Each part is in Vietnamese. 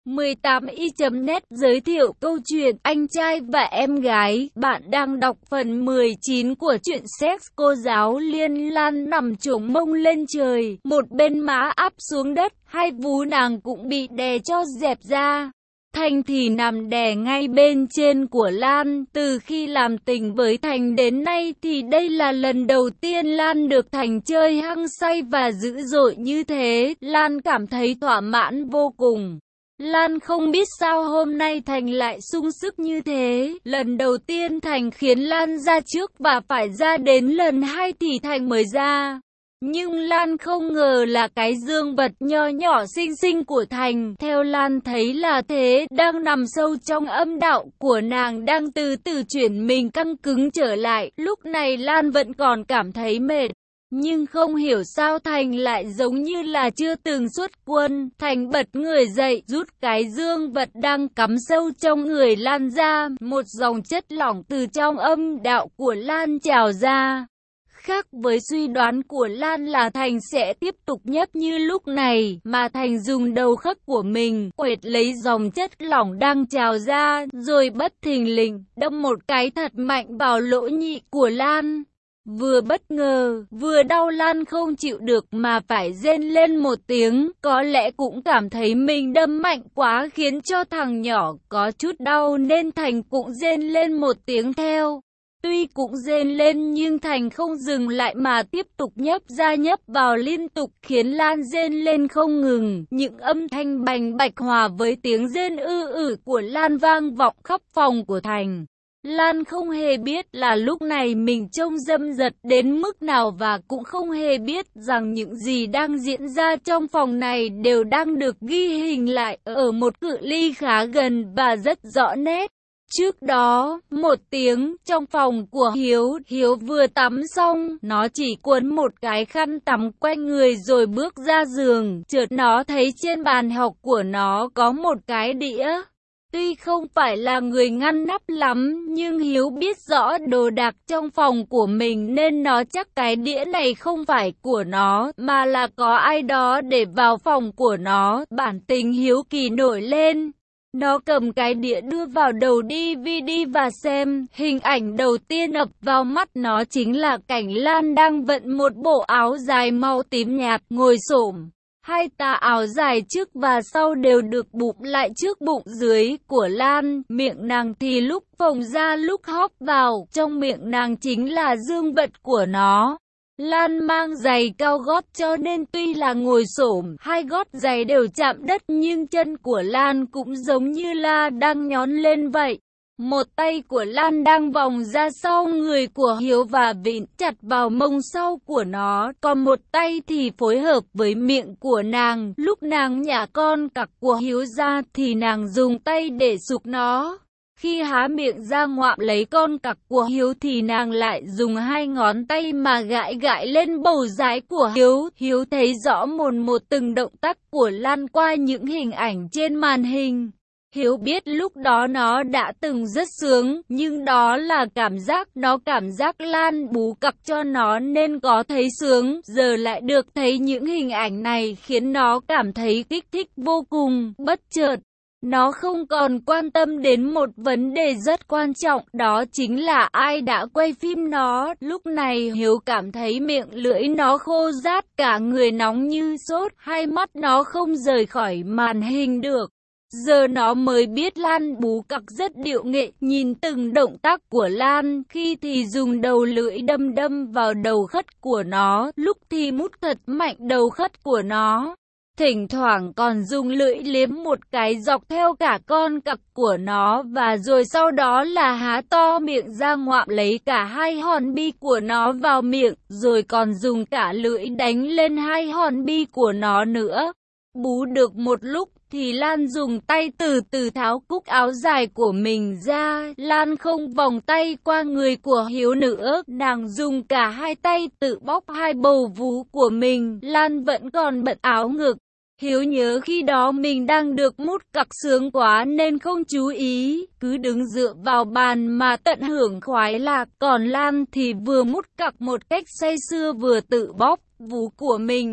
18i.net giới thiệu câu chuyện Anh trai và em gái. Bạn đang đọc phần 19 của truyện Sex. Cô giáo Liên Lan nằm chổng mông lên trời, một bên má áp xuống đất, hai vú nàng cũng bị đè cho dẹp ra. Thành thì nằm đè ngay bên trên của Lan. Từ khi làm tình với Thành đến nay thì đây là lần đầu tiên Lan được Thành chơi hăng say và dữ dội như thế. Lan cảm thấy thỏa mãn vô cùng. Lan không biết sao hôm nay Thành lại sung sức như thế. Lần đầu tiên Thành khiến Lan ra trước và phải ra đến lần 2 thì Thành mới ra. Nhưng Lan không ngờ là cái dương vật nho nhỏ xinh xinh của Thành. Theo Lan thấy là thế, đang nằm sâu trong âm đạo của nàng đang từ từ chuyển mình căng cứng trở lại. Lúc này Lan vẫn còn cảm thấy mệt. Nhưng không hiểu sao Thành lại giống như là chưa từng xuất quân. Thành bật người dậy, rút cái dương vật đang cắm sâu trong người Lan ra. Một dòng chất lỏng từ trong âm đạo của Lan trào ra. Khác với suy đoán của Lan là Thành sẽ tiếp tục nhấp như lúc này, mà Thành dùng đầu khớp của mình quệt lấy dòng chất lỏng đang trào ra, rồi bất thình lình đâm một cái thật mạnh vào lỗ nhị của Lan. Vừa bất ngờ, vừa đau, Lan không chịu được mà phải rên lên một tiếng, có lẽ cũng cảm thấy mình đâm mạnh quá khiến cho thằng nhỏ có chút đau nên Thành cũng rên lên một tiếng theo. Tuy cũng rên lên nhưng Thành không dừng lại mà tiếp tục nhấp ra nhấp vào liên tục khiến Lan rên lên không ngừng. Những âm thanh bành bạch hòa với tiếng rên ư của Lan vang vọng khắp phòng của Thành. Lan không hề biết là lúc này mình trông dâm dật đến mức nào và cũng không hề biết rằng những gì đang diễn ra trong phòng này đều đang được ghi hình lại ở một cự ly khá gần và rất rõ nét. Trước đó, một tiếng trong phòng của Hiếu vừa tắm xong, nó chỉ cuốn một cái khăn tắm quanh người rồi bước ra giường, chợt nó thấy trên bàn học của nó có một cái đĩa. Tuy không phải là người ngăn nắp lắm, nhưng Hiếu biết rõ đồ đạc trong phòng của mình nên nó chắc cái đĩa này không phải của nó, mà là có ai đó để vào phòng của nó. Bản tính hiếu kỳ nổi lên. Nó cầm cái đĩa đưa vào đầu DVD và xem. Hình ảnh đầu tiên ập vào mắt nó chính là cảnh Lan đang vận một bộ áo dài màu tím nhạt, ngồi xổm. Hai tà áo dài trước và sau đều được bụp lại trước bụng dưới của Lan. Miệng nàng thì lúc phồng ra lúc hóp vào. Trong miệng nàng chính là dương vật của nó. Lan mang giày cao gót cho nên tuy là ngồi xổm, hai gót giày đều chạm đất nhưng chân của Lan cũng giống như là đang nhón lên vậy. Một tay của Lan đang vòng ra sau người của Hiếu và vịn chặt vào mông sau của nó, còn một tay thì phối hợp với miệng của nàng. Lúc nàng nhả con cặc của Hiếu ra thì nàng dùng tay để sụp nó. Khi há miệng ra ngoạm lấy con cặc của Hiếu thì nàng lại dùng hai ngón tay mà gãi lên bầu dái của Hiếu. Hiếu thấy rõ một từng động tác của Lan qua những hình ảnh trên màn hình. Hiếu biết lúc đó nó đã từng rất sướng, nhưng đó là nó cảm giác Lan bú cặc cho nó nên có thấy sướng. Giờ lại được thấy những hình ảnh này khiến nó cảm thấy kích thích vô cùng. Bất chợt, nó không còn quan tâm đến một vấn đề rất quan trọng, đó chính là ai đã quay phim nó. Lúc này Hiếu cảm thấy miệng lưỡi nó khô rát, cả người nóng như sốt, hai mắt nó không rời khỏi màn hình được. Giờ nó mới biết Lan bú cặc rất điệu nghệ, nhìn từng động tác của Lan, khi thì dùng đầu lưỡi đâm vào đầu khất của nó, lúc thì mút thật mạnh đầu khất của nó. Thỉnh thoảng còn dùng lưỡi liếm một cái dọc theo cả con cặc của nó và rồi sau đó là há to miệng ra ngoạm lấy cả hai hòn bi của nó vào miệng, rồi còn dùng cả lưỡi đánh lên hai hòn bi của nó nữa. Bú được một lúc thì Lan dùng tay từ từ tháo cúc áo dài của mình ra. Lan không vòng tay qua người của Hiếu nữa, nàng dùng cả hai tay tự bóc hai bầu vú của mình. Lan vẫn còn bận áo ngực. Hiếu nhớ khi đó mình đang được mút cặc sướng quá nên không chú ý, cứ đứng dựa vào bàn mà tận hưởng khoái lạc. Còn Lan thì vừa mút cặc một cách say sưa vừa tự bóc vú của mình.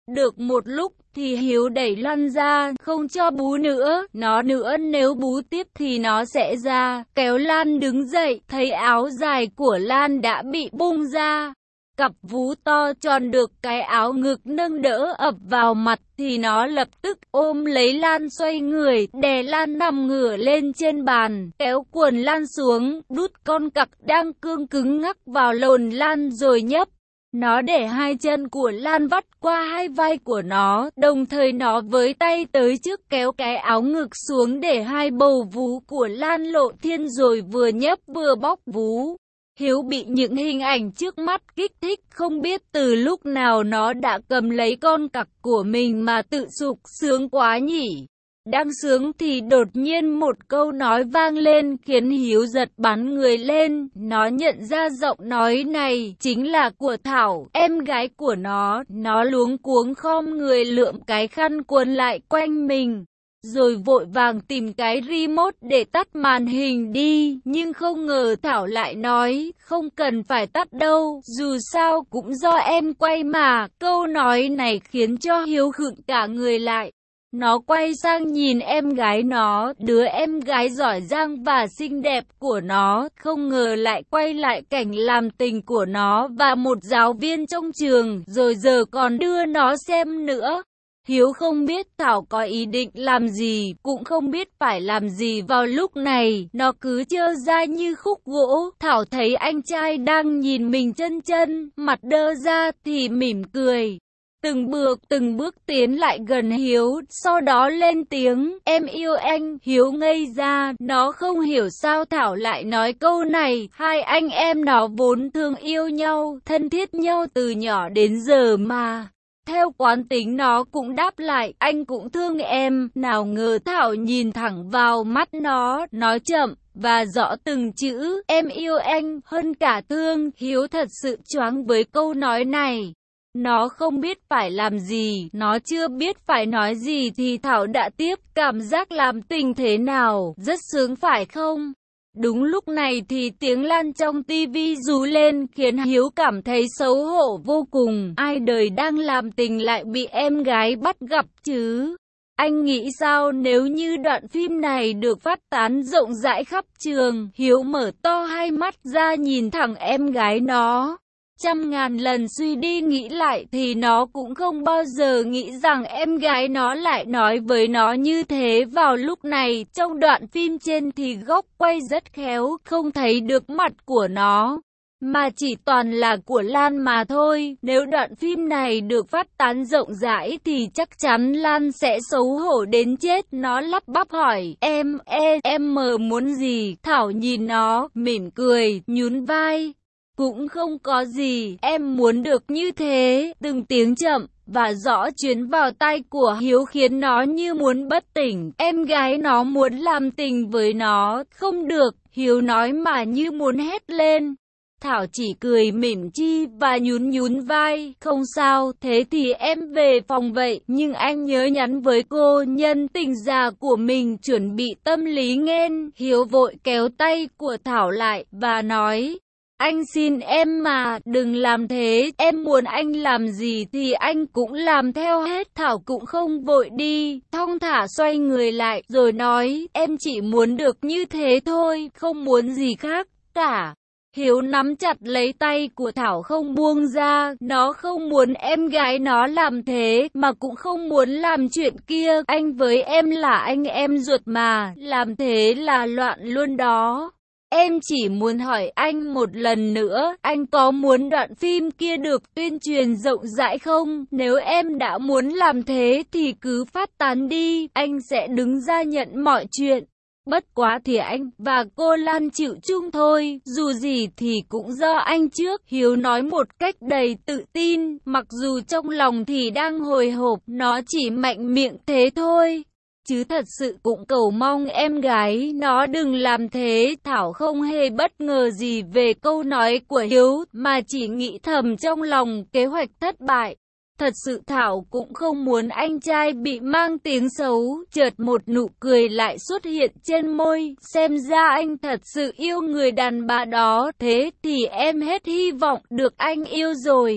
Được một lúc thì Hiếu đẩy Lan ra, không cho bú nữa, nếu bú tiếp thì nó sẽ ra, kéo Lan đứng dậy, thấy áo dài của Lan đã bị bung ra. Cặp vú to tròn được cái áo ngực nâng đỡ ập vào mặt thì nó lập tức ôm lấy Lan xoay người, đè Lan nằm ngửa lên trên bàn, kéo quần Lan xuống, đút con cặc đang cương cứng ngắc vào lồn Lan rồi nhấp. Nó để hai chân của Lan vắt qua hai vai của nó, đồng thời nó với tay tới trước kéo cái áo ngực xuống để hai bầu vú của Lan lộ thiên rồi vừa nhấp vừa bóc vú. Hiếu bị những hình ảnh trước mắt kích thích, không biết từ lúc nào nó đã cầm lấy con cặc của mình mà tự sục sướng quá nhỉ. Đang sướng thì đột nhiên một câu nói vang lên khiến Hiếu giật bắn người lên. Nó nhận ra giọng nói này chính là của Thảo, em gái của nó. Nó luống cuống khom người lượm cái khăn quấn lại quanh mình, rồi vội vàng tìm cái remote để tắt màn hình đi. Nhưng không ngờ Thảo lại nói, không cần phải tắt đâu, dù sao cũng do em quay mà. Câu nói này khiến cho Hiếu khựng cả người lại. Nó quay sang nhìn em gái nó, đứa em gái giỏi giang và xinh đẹp của nó, không ngờ lại quay lại cảnh làm tình của nó và một giáo viên trong trường, rồi giờ còn đưa nó xem nữa. Hiếu không biết Thảo có ý định làm gì, cũng không biết phải làm gì vào lúc này, nó cứ trơ ra như khúc gỗ. Thảo thấy anh trai đang nhìn mình chân chân, mặt đơ ra thì mỉm cười. Từng bước tiến lại gần Hiếu, sau đó lên tiếng, em yêu anh. Hiếu ngây ra, nó không hiểu sao Thảo lại nói câu này. Hai anh em nó vốn thương yêu nhau, thân thiết nhau từ nhỏ đến giờ mà. Theo quán tính nó cũng đáp lại, anh cũng thương em. Nào ngờ Thảo nhìn thẳng vào mắt nó, nói chậm và rõ từng chữ, em yêu anh hơn cả thương. Hiếu thật sự choáng với câu nói này. Nó không biết phải làm gì, nó chưa biết phải nói gì thì Thảo đã tiếp, cảm giác làm tình thế nào, rất sướng phải không? Đúng lúc này thì tiếng Lan trong tivi rú lên khiến Hiếu cảm thấy xấu hổ vô cùng. Ai đời đang làm tình lại bị em gái bắt gặp chứ? Anh nghĩ sao nếu như đoạn phim này được phát tán rộng rãi khắp trường? Hiếu mở to hai mắt ra nhìn thẳng em gái nó. Trăm ngàn lần suy đi nghĩ lại thì nó cũng không bao giờ nghĩ rằng em gái nó lại nói với nó như thế vào lúc này. Trong đoạn phim trên thì góc quay rất khéo, không thấy được mặt của nó, mà chỉ toàn là của Lan mà thôi. Nếu đoạn phim này được phát tán rộng rãi thì chắc chắn Lan sẽ xấu hổ đến chết. Nó lắp bắp hỏi, em muốn gì? Thảo nhìn nó, mỉm cười, nhún vai. Cũng không có gì, em muốn được như thế. Từng tiếng chậm và rõ truyền vào tai của Hiếu khiến nó như muốn bất tỉnh. Em gái nó muốn làm tình với nó, không được, Hiếu nói mà như muốn hét lên. Thảo chỉ cười mỉm chi và nhún vai, không sao, thế thì em về phòng vậy, nhưng anh nhớ nhắn với cô nhân tình già của mình chuẩn bị tâm lý nghen. Hiếu vội kéo tay của Thảo lại và nói, anh xin em mà, đừng làm thế, em muốn anh làm gì thì anh cũng làm theo hết. Thảo cũng không vội đi, thong thả xoay người lại, rồi nói, em chỉ muốn được như thế thôi, không muốn gì khác cả. Hiếu nắm chặt lấy tay của Thảo không buông ra, nó không muốn em gái nó làm thế, mà cũng không muốn làm chuyện kia. Anh với em là anh em ruột mà, làm thế là loạn luôn đó. Em chỉ muốn hỏi anh một lần nữa, anh có muốn đoạn phim kia được tuyên truyền rộng rãi không? Nếu em đã muốn làm thế thì cứ phát tán đi, anh sẽ đứng ra nhận mọi chuyện. Bất quá thì anh và cô Lan chịu chung thôi, dù gì thì cũng do anh trước. Hiếu nói một cách đầy tự tin, mặc dù trong lòng thì đang hồi hộp, nó chỉ mạnh miệng thế thôi. Chứ thật sự cũng cầu mong em gái nó đừng làm thế. Thảo không hề bất ngờ gì về câu nói của Hiếu, mà chỉ nghĩ thầm trong lòng kế hoạch thất bại. Thật sự Thảo cũng không muốn anh trai bị mang tiếng xấu. Chợt một nụ cười lại xuất hiện trên môi, xem ra anh thật sự yêu người đàn bà đó, thế thì em hết hy vọng được anh yêu rồi.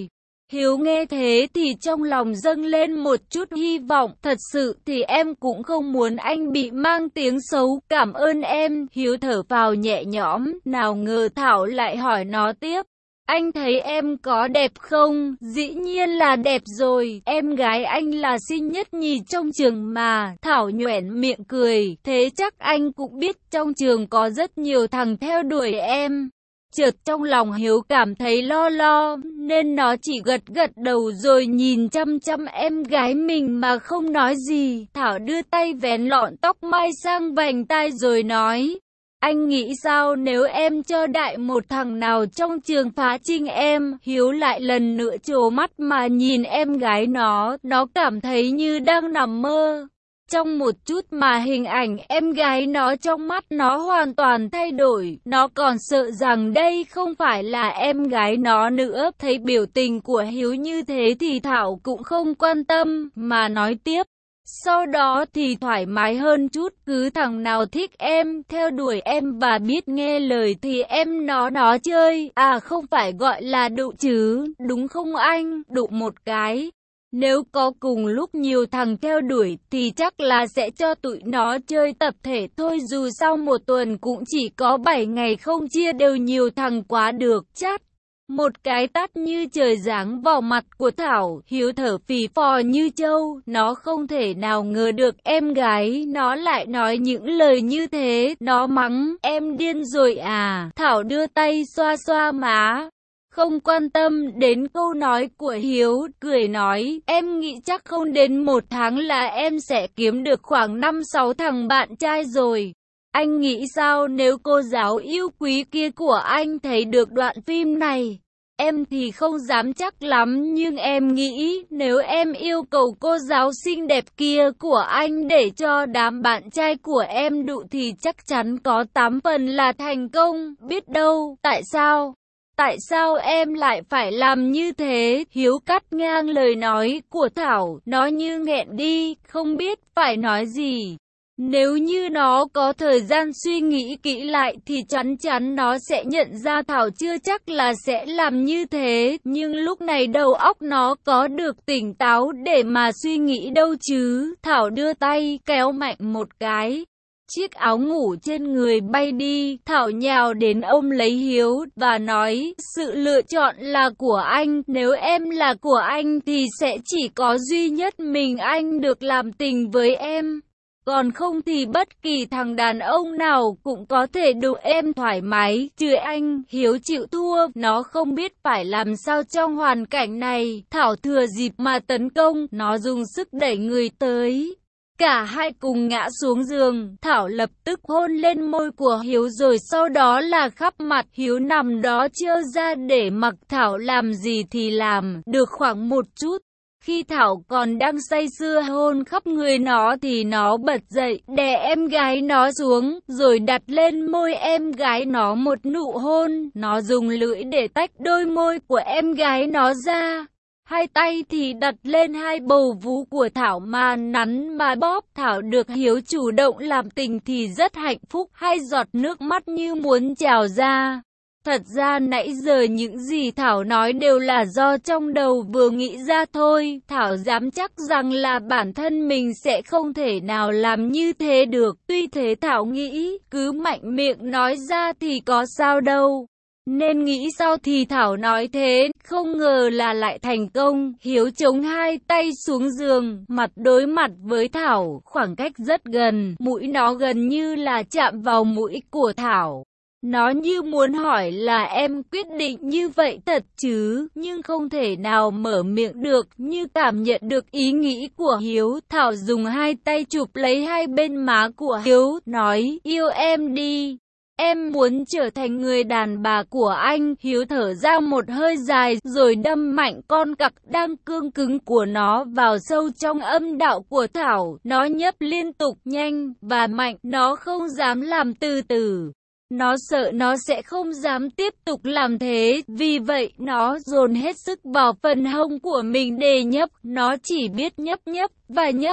Hiếu nghe thế thì trong lòng dâng lên một chút hy vọng, thật sự thì em cũng không muốn anh bị mang tiếng xấu, cảm ơn em. Hiếu thở phào nhẹ nhõm, nào ngờ Thảo lại hỏi nó tiếp. Anh thấy em có đẹp không? Dĩ nhiên là đẹp rồi, em gái anh là xinh nhất nhì trong trường mà. Thảo nhoẻn miệng cười, thế chắc anh cũng biết trong trường có rất nhiều thằng theo đuổi em. Chợt trong lòng Hiếu cảm thấy lo lo, nên nó chỉ gật gật đầu rồi nhìn chăm chăm em gái mình mà không nói gì. Thảo đưa tay vén lọn tóc mai sang vành tai rồi nói. Anh nghĩ sao nếu em cho đại một thằng nào trong trường phá trinh em? Hiếu lại lần nữa trố mắt mà nhìn em gái nó cảm thấy như đang nằm mơ. Trong một chút mà hình ảnh em gái nó trong mắt nó hoàn toàn thay đổi, nó còn sợ rằng đây không phải là em gái nó nữa. Thấy biểu tình của Hiếu như thế thì Thảo cũng không quan tâm, mà nói tiếp. Sau đó thì thoải mái hơn chút, cứ thằng nào thích em, theo đuổi em và biết nghe lời thì em nó chơi, à không phải gọi là đụ chứ, đúng không anh, đụ một cái. Nếu có cùng lúc nhiều thằng theo đuổi thì chắc là sẽ cho tụi nó chơi tập thể thôi, dù sau một tuần cũng chỉ có 7 ngày, không chia đều nhiều thằng quá được, chát. Một cái tát như trời giáng vào mặt của Thảo. Hiếu thở phì phò như trâu, nó không thể nào ngờ được em gái nó lại nói những lời như thế. Nó mắng, em điên rồi à? Thảo đưa tay xoa xoa má, không quan tâm đến câu nói của Hiếu, cười nói, em nghĩ chắc không đến 1 tháng là em sẽ kiếm được khoảng 5-6 thằng bạn trai rồi. Anh nghĩ sao nếu cô giáo yêu quý kia của anh thấy được đoạn phim này? Em thì không dám chắc lắm, nhưng em nghĩ nếu em yêu cầu cô giáo xinh đẹp kia của anh để cho đám bạn trai của em đụ thì chắc chắn có 8 phần là thành công, biết đâu. Tại sao? Tại sao em lại phải làm như thế? Hiếu cắt ngang lời nói của Thảo, nó như nghẹn đi, không biết phải nói gì. Nếu như nó có thời gian suy nghĩ kỹ lại thì chắn chắn nó sẽ nhận ra Thảo chưa chắc là sẽ làm như thế. Nhưng lúc này đầu óc nó có được tỉnh táo để mà suy nghĩ đâu chứ. Thảo đưa tay kéo mạnh một cái. Chiếc áo ngủ trên người bay đi. Thảo nhào đến ôm lấy Hiếu và nói, sự lựa chọn là của anh. Nếu em là của anh thì sẽ chỉ có duy nhất mình anh được làm tình với em. Còn không thì bất kỳ thằng đàn ông nào cũng có thể đụ em thoải mái, trừ anh. Hiếu chịu thua, nó không biết phải làm sao trong hoàn cảnh này. Thảo thừa dịp mà tấn công, nó dùng sức đẩy người tới. Cả hai cùng ngã xuống giường, Thảo lập tức hôn lên môi của Hiếu rồi sau đó là khắp mặt. Hiếu nằm đó trơ ra để mặc Thảo làm gì thì làm, được khoảng một chút. Khi Thảo còn đang say sưa hôn khắp người nó thì nó bật dậy, đè em gái nó xuống, rồi đặt lên môi em gái nó một nụ hôn. Nó dùng lưỡi để tách đôi môi của em gái nó ra. Hai tay thì đặt lên hai bầu vú của Thảo mà nắn mà bóp. Thảo được Hiếu chủ động làm tình thì rất hạnh phúc, hai giọt nước mắt như muốn trào ra. Thật ra nãy giờ những gì Thảo nói đều là do trong đầu vừa nghĩ ra thôi. Thảo dám chắc rằng là bản thân mình sẽ không thể nào làm như thế được. Tuy thế Thảo nghĩ, cứ mạnh miệng nói ra thì có sao đâu. Nên nghĩ sao thì Thảo nói thế, không ngờ là lại thành công. Hiếu chống hai tay xuống giường, mặt đối mặt với Thảo, khoảng cách rất gần, mũi nó gần như là chạm vào mũi của Thảo. Nó như muốn hỏi là em quyết định như vậy thật chứ, nhưng không thể nào mở miệng được, như cảm nhận được ý nghĩ của Hiếu. Thảo dùng hai tay chụp lấy hai bên má của Hiếu, nói, yêu em đi. Em muốn trở thành người đàn bà của anh. Hiếu thở ra một hơi dài, rồi đâm mạnh con cặc đang cương cứng của nó vào sâu trong âm đạo của Thảo. Nó nhấp liên tục nhanh và mạnh, nó không dám làm từ từ. Nó sợ nó sẽ không dám tiếp tục làm thế, vì vậy nó dồn hết sức vào phần hông của mình để nhấp. Nó chỉ biết nhấp nhấp và nhấp.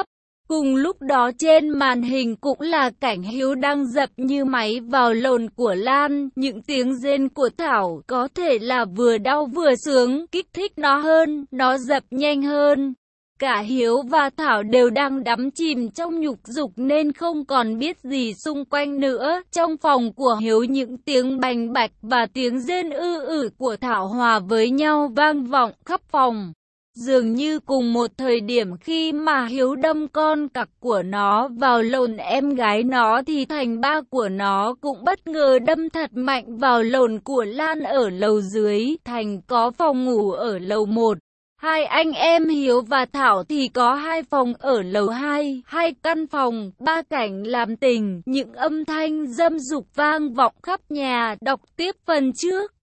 Cùng lúc đó trên màn hình cũng là cảnh Hiếu đang dập như máy vào lồn của Lan. Những tiếng rên của Thảo có thể là vừa đau vừa sướng, kích thích nó hơn, nó dập nhanh hơn. Cả Hiếu và Thảo đều đang đắm chìm trong nhục dục nên không còn biết gì xung quanh nữa. Trong phòng của Hiếu những tiếng bành bạch và tiếng rên ư của Thảo hòa với nhau vang vọng khắp phòng. Dường như cùng một thời điểm khi mà Hiếu đâm con cặc của nó vào lồn em gái nó thì thành ba của nó cũng bất ngờ đâm thật mạnh vào lồn của Lan ở lầu dưới. Thành có phòng ngủ ở lầu 1. Hai anh em Hiếu và Thảo thì có hai phòng ở lầu 2, hai căn phòng, ba cảnh làm tình, những âm thanh dâm dục vang vọng khắp nhà. Đọc tiếp phần trước.